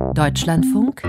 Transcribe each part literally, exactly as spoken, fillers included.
Deutschlandfunk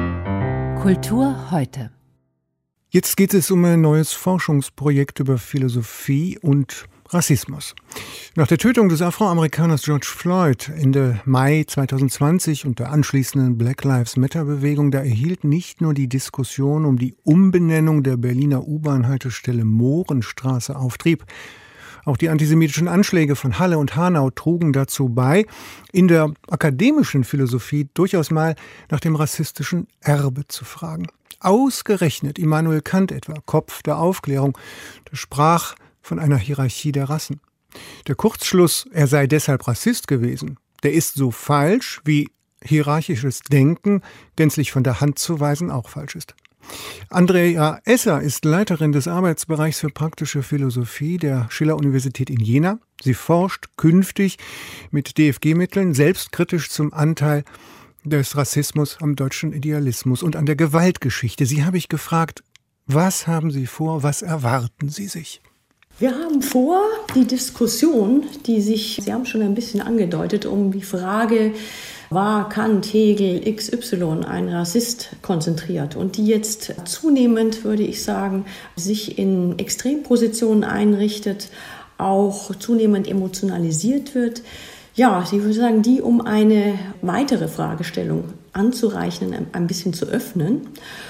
Kultur heute. Jetzt geht es um ein neues Forschungsprojekt über Philosophie und Rassismus. Nach der Tötung des Afroamerikaners George Floyd Ende Mai zweitausendzwanzig und der anschließenden Black Lives Matter-Bewegung, da erhielt nicht nur die Diskussion um die Umbenennung der Berliner U-Bahn-Haltestelle Mohrenstraße Auftrieb. Auch die antisemitischen Anschläge von Halle und Hanau trugen dazu bei, in der akademischen Philosophie durchaus mal nach dem rassistischen Erbe zu fragen. Ausgerechnet Immanuel Kant etwa, Kopf der Aufklärung, der sprach von einer Hierarchie der Rassen. Der Kurzschluss, er sei deshalb Rassist gewesen, der ist so falsch, wie hierarchisches Denken gänzlich von der Hand zu weisen auch falsch ist. Andrea Esser ist Leiterin des Arbeitsbereichs für praktische Philosophie der Schiller-Universität in Jena. Sie forscht künftig mit D F G-Mitteln selbstkritisch zum Anteil des Rassismus am deutschen Idealismus und an der Gewaltgeschichte. Sie habe ich gefragt, was haben Sie vor, was erwarten Sie sich? Wir haben vor, die Diskussion, die sich, Sie haben schon ein bisschen angedeutet, um die Frage, war Kant, Hegel, X Y ein Rassist, konzentriert und die jetzt zunehmend, würde ich sagen, sich in Extrempositionen einrichtet, auch zunehmend emotionalisiert wird. Ja, ich würde sagen, die um eine weitere Fragestellung anzureichen, ein bisschen zu öffnen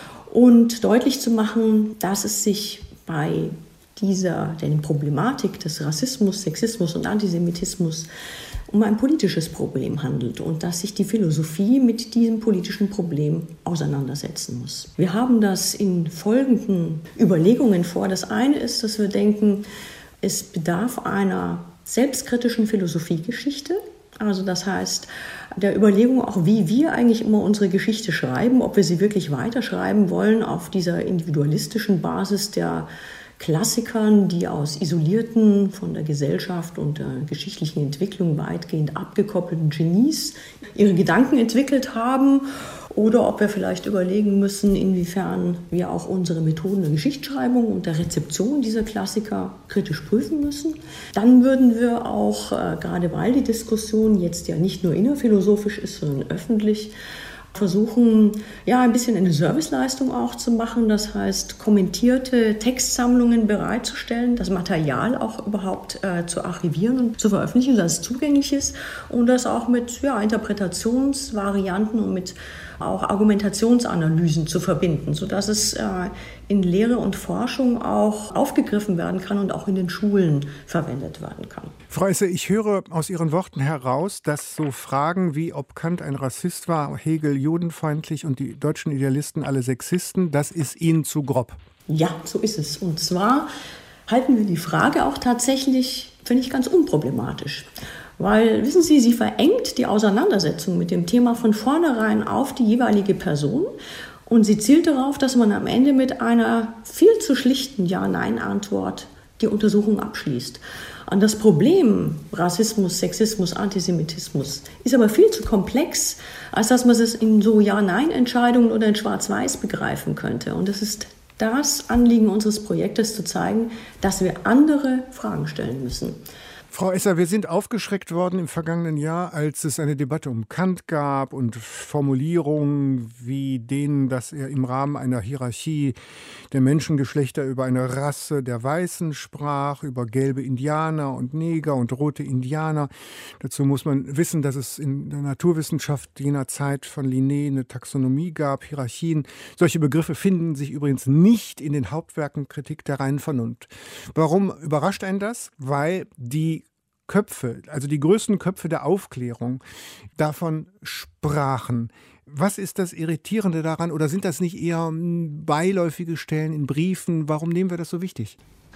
und deutlich zu machen, dass es sich bei dieser der Problematik des Rassismus, Sexismus und Antisemitismus um ein politisches Problem handelt und dass sich die Philosophie mit diesem politischen Problem auseinandersetzen muss. Wir haben das in folgenden Überlegungen vor. Das eine ist, dass wir denken, es bedarf einer selbstkritischen Philosophiegeschichte. Also das heißt, der Überlegung auch, wie wir eigentlich immer unsere Geschichte schreiben, ob wir sie wirklich weiterschreiben wollen auf dieser individualistischen Basis der Klassikern, die aus isolierten, von der Gesellschaft und der geschichtlichen Entwicklung weitgehend abgekoppelten Genies ihre Gedanken entwickelt haben, oder ob wir vielleicht überlegen müssen, inwiefern wir auch unsere Methoden der Geschichtsschreibung und der Rezeption dieser Klassiker kritisch prüfen müssen. Dann würden wir auch, äh, gerade weil die Diskussion jetzt ja nicht nur innerphilosophisch ist, sondern öffentlich, versuchen, ja, ein bisschen eine Serviceleistung auch zu machen. Das heißt, kommentierte Textsammlungen bereitzustellen, das Material auch überhaupt äh, zu archivieren und zu veröffentlichen, dass es zugänglich ist und das auch mit ja, Interpretationsvarianten und mit auch Argumentationsanalysen zu verbinden, sodass es äh, in Lehre und Forschung auch aufgegriffen werden kann und auch in den Schulen verwendet werden kann. Frau Esser, ich höre aus Ihren Worten heraus, dass so Fragen wie, ob Kant ein Rassist war, Hegel judenfeindlich und die deutschen Idealisten alle Sexisten, das ist Ihnen zu grob. Ja, so ist es. Und zwar halten wir die Frage auch tatsächlich, finde ich, ganz unproblematisch. Weil, wissen Sie, sie verengt die Auseinandersetzung mit dem Thema von vornherein auf die jeweilige Person und sie zielt darauf, dass man am Ende mit einer viel zu schlichten Ja-Nein-Antwort die Untersuchung abschließt. Und das Problem Rassismus, Sexismus, Antisemitismus ist aber viel zu komplex, als dass man es in so Ja-Nein-Entscheidungen oder in Schwarz-Weiß begreifen könnte. Und es ist das Anliegen unseres Projektes, zu zeigen, dass wir andere Fragen stellen müssen. Frau Esser, wir sind aufgeschreckt worden im vergangenen Jahr, als es eine Debatte um Kant gab und Formulierungen wie denen, dass er im Rahmen einer Hierarchie der Menschengeschlechter über eine Rasse der Weißen sprach, über gelbe Indianer und Neger und rote Indianer. Dazu muss man wissen, dass es in der Naturwissenschaft jener Zeit von Linné eine Taxonomie gab, Hierarchien. Solche Begriffe finden sich übrigens nicht in den Hauptwerken Kritik der reinen Vernunft. Warum überrascht einen das? Weil die Köpfe, also die größten Köpfe der Aufklärung, davon sprachen. Was ist das Irritierende daran? Oder sind das nicht eher beiläufige Stellen in Briefen? Warum nehmen wir das so wichtig?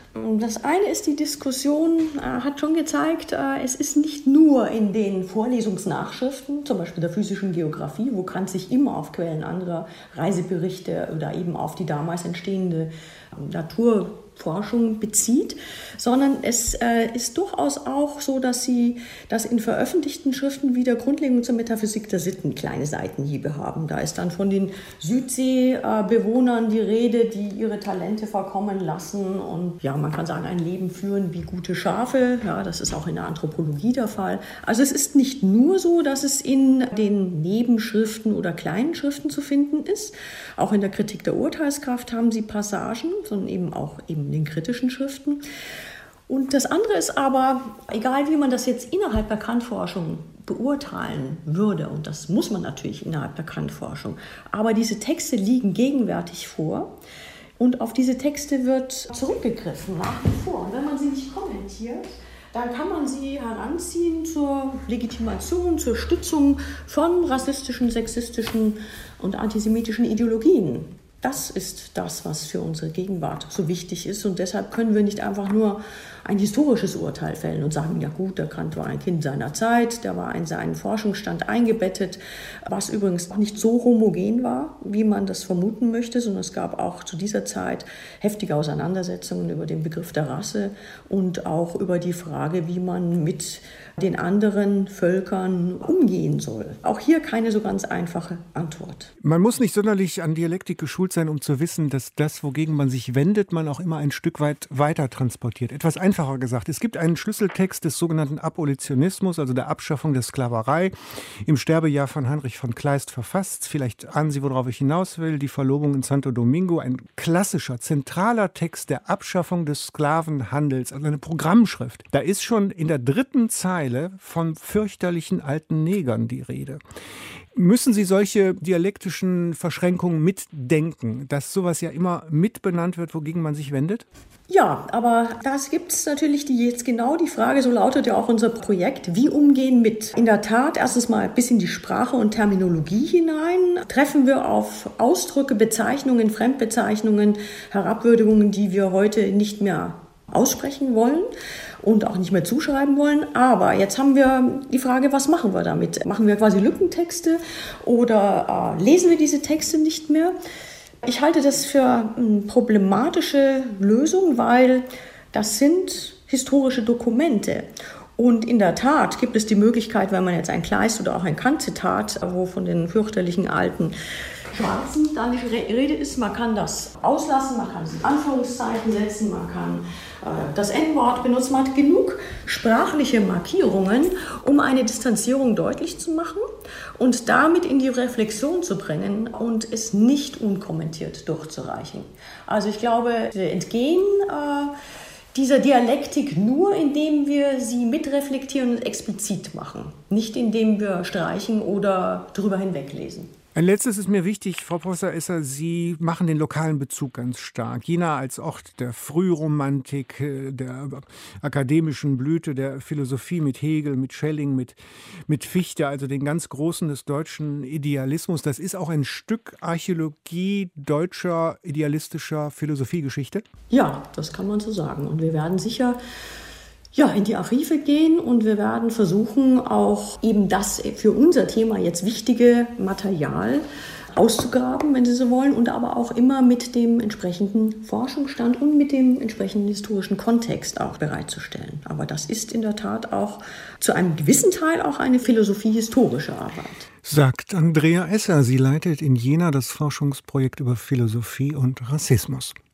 Das eine ist, die Diskussion äh, hat schon gezeigt, äh, es ist nicht nur in den Vorlesungsnachschriften, zum Beispiel der physischen Geografie, wo Kant sich immer auf Quellen anderer Reiseberichte oder eben auf die damals entstehende Natur Forschung bezieht, sondern es äh, ist durchaus auch so, dass sie das in veröffentlichten Schriften wie der Grundlegung zur Metaphysik der Sitten kleine Seitenhiebe haben. Da ist dann von den Südseebewohnern die Rede, die ihre Talente verkommen lassen und ja, man kann sagen, ein Leben führen wie gute Schafe. Ja, das ist auch in der Anthropologie der Fall. Also es ist nicht nur so, dass es in den Nebenschriften oder kleinen Schriften zu finden ist. Auch in der Kritik der Urteilskraft haben sie Passagen, sondern eben auch eben in den kritischen Schriften. Und das andere ist aber, egal wie man das jetzt innerhalb der Kantforschung beurteilen würde, und das muss man natürlich innerhalb der Kantforschung, aber diese Texte liegen gegenwärtig vor und auf diese Texte wird zurückgegriffen nach wie vor. Und wenn man sie nicht kommentiert, dann kann man sie heranziehen zur Legitimation, zur Stützung von rassistischen, sexistischen und antisemitischen Ideologien. Das ist das, was für unsere Gegenwart so wichtig ist. Und deshalb können wir nicht einfach nur ein historisches Urteil fällen und sagen, ja gut, der Kant war ein Kind seiner Zeit, der war in seinen Forschungsstand eingebettet, was übrigens auch nicht so homogen war, wie man das vermuten möchte, sondern es gab auch zu dieser Zeit heftige Auseinandersetzungen über den Begriff der Rasse und auch über die Frage, wie man mit den anderen Völkern umgehen soll. Auch hier keine so ganz einfache Antwort. Man muss nicht sonderlich an Dialektik geschult sein, um zu wissen, dass das, wogegen man sich wendet, man auch immer ein Stück weit weiter transportiert. Etwas einfacher gesagt, es gibt einen Schlüsseltext des sogenannten Abolitionismus, also der Abschaffung der Sklaverei, im Sterbejahr von Heinrich von Kleist verfasst. Vielleicht ahnen Sie, worauf ich hinaus will. Die Verlobung in Santo Domingo, ein klassischer, zentraler Text der Abschaffung des Sklavenhandels, also eine Programmschrift. Da ist schon in der dritten Zeile von fürchterlichen alten Negern die Rede. Müssen Sie solche dialektischen Verschränkungen mitdenken, dass sowas ja immer mitbenannt wird, wogegen man sich wendet? Ja, aber das gibt es natürlich die, jetzt genau die Frage, so lautet ja auch unser Projekt, wie umgehen mit? In der Tat, erstens mal bis in die Sprache und Terminologie hinein, treffen wir auf Ausdrücke, Bezeichnungen, Fremdbezeichnungen, Herabwürdigungen, die wir heute nicht mehr aussprechen wollen und auch nicht mehr zuschreiben wollen. Aber jetzt haben wir die Frage, was machen wir damit? Machen wir quasi Lückentexte oder äh, lesen wir diese Texte nicht mehr? Ich halte das für eine problematische Lösung, weil das sind historische Dokumente. Und in der Tat gibt es die Möglichkeit, wenn man jetzt ein Kleist oder auch ein Kant-Zitat, wo von den fürchterlichen alten Schwarzen da die Rede ist, man kann das auslassen, man kann es in Anführungszeichen setzen, man kann äh, das En-Wort benutzen, man hat genug sprachliche Markierungen, um eine Distanzierung deutlich zu machen und damit in die Reflexion zu bringen und es nicht unkommentiert durchzureichen. Also ich glaube, wir entgehen äh, dieser Dialektik nur, indem wir sie mitreflektieren und explizit machen, nicht indem wir streichen oder drüber hinweglesen. Ein letztes ist mir wichtig, Frau Professor Esser, Sie machen den lokalen Bezug ganz stark. Jena als Ort der Frühromantik, der akademischen Blüte, der Philosophie mit Hegel, mit Schelling, mit, mit Fichte, also den ganz Großen des deutschen Idealismus. Das ist auch ein Stück Archäologie deutscher idealistischer Philosophiegeschichte? Ja, das kann man so sagen. Und wir werden sicher Ja, in die Archive gehen und wir werden versuchen, auch eben das für unser Thema jetzt wichtige Material auszugraben, wenn Sie so wollen, und aber auch immer mit dem entsprechenden Forschungsstand und mit dem entsprechenden historischen Kontext auch bereitzustellen. Aber das ist in der Tat auch zu einem gewissen Teil auch eine philosophie-historische Arbeit. Sagt Andrea Esser. Sie leitet in Jena das Forschungsprojekt über Philosophie und Rassismus.